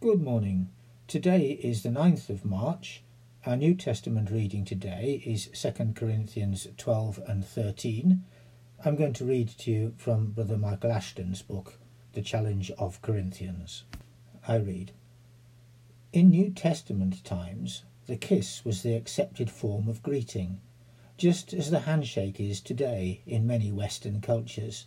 Good morning. Today is the 9th of March. Our New Testament reading today is 2 Corinthians 12 and 13. I'm going to read to you from Brother Michael Ashton's book, The Challenge of Corinthians. I read, In New Testament times, the kiss was the accepted form of greeting, just as the handshake is today in many Western cultures.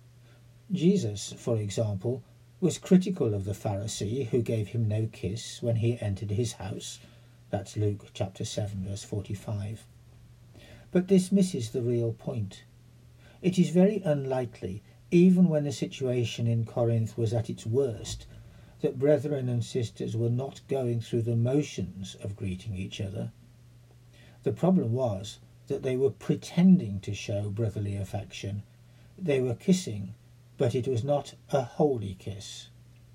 Jesus, for example, was critical of the Pharisee who gave him no kiss when he entered his house. That's Luke chapter 7 verse 45. But this misses the real point. It is very unlikely, even when the situation in Corinth was at its worst, that brethren and sisters were not going through the motions of greeting each other. The problem was that they were pretending to show brotherly affection. They were kissing, but it was not a holy kiss.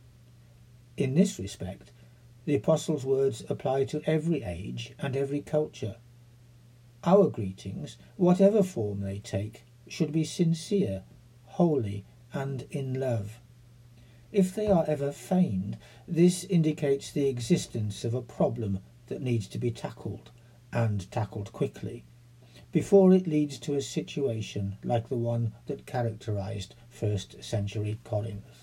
In this respect, the Apostle's words apply to every age and every culture. Our greetings, whatever form they take, should be sincere, holy, and in love. If they are ever feigned, this indicates the existence of a problem that needs to be tackled, and tackled quickly, before it leads to a situation like the one that characterized first century Corinth.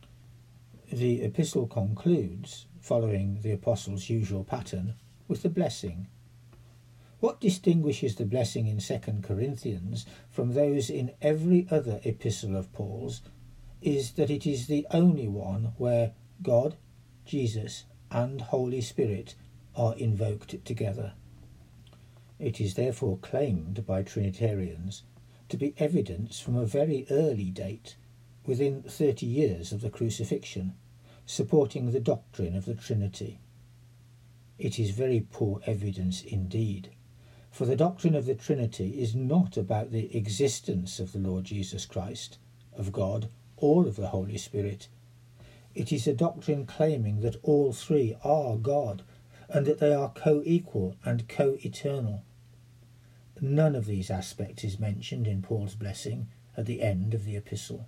The epistle concludes, following the Apostle's usual pattern, with the blessing. What distinguishes the blessing in 2 Corinthians from those in every other epistle of Paul's is that it is the only one where God, Jesus, and Holy Spirit are invoked together. It is therefore claimed by Trinitarians to be evidence from a very early date, within 30 years of the crucifixion, supporting the doctrine of the Trinity. It is very poor evidence indeed, for the doctrine of the Trinity is not about the existence of the Lord Jesus Christ, of God, or of the Holy Spirit. It is a doctrine claiming that all three are God, and that they are co-equal and co-eternal. None of these aspects is mentioned in Paul's blessing at the end of the epistle.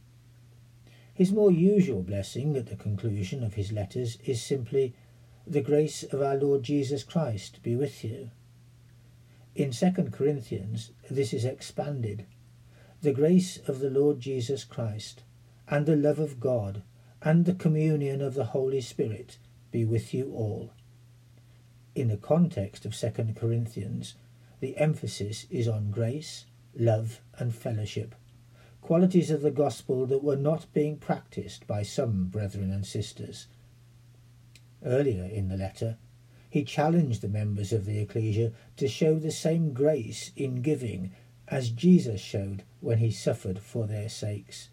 His more usual blessing at the conclusion of his letters is simply, "The grace of our Lord Jesus Christ be with you." In 2 Corinthians, this is expanded. "The grace of the Lord Jesus Christ, and the love of God, and the communion of the Holy Spirit be with you all." In the context of 2 Corinthians, the emphasis is on grace, love, and fellowship, qualities of the gospel that were not being practiced by some brethren and sisters. Earlier in the letter, he challenged the members of the ecclesia to show the same grace in giving as Jesus showed when he suffered for their sakes.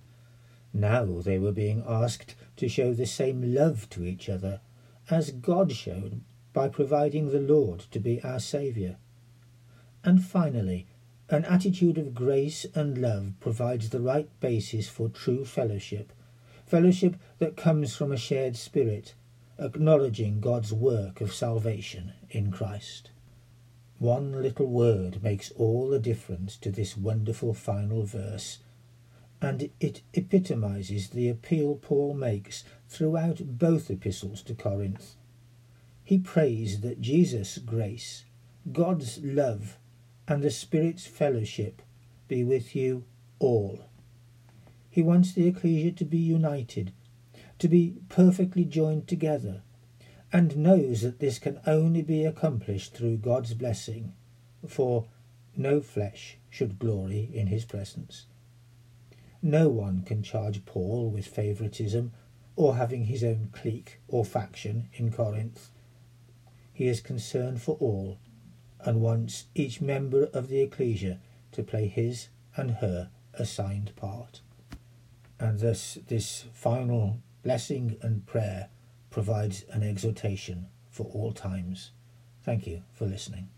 Now they were being asked to show the same love to each other as God showed by providing the Lord to be our Saviour. And finally, an attitude of grace and love provides the right basis for true fellowship, fellowship that comes from a shared spirit, acknowledging God's work of salvation in Christ. One little word makes all the difference to this wonderful final verse, and it epitomizes the appeal Paul makes throughout both epistles to Corinth. He prays that Jesus' grace, God's love, and the Spirit's fellowship be with you all. He wants the ecclesia to be united, to be perfectly joined together, and knows that this can only be accomplished through God's blessing, for no flesh should glory in his presence. No one can charge Paul with favouritism or having his own clique or faction in Corinth. He is concerned for all, and wants each member of the ecclesia to play his and her assigned part. And thus this final blessing and prayer provides an exhortation for all times. Thank you for listening.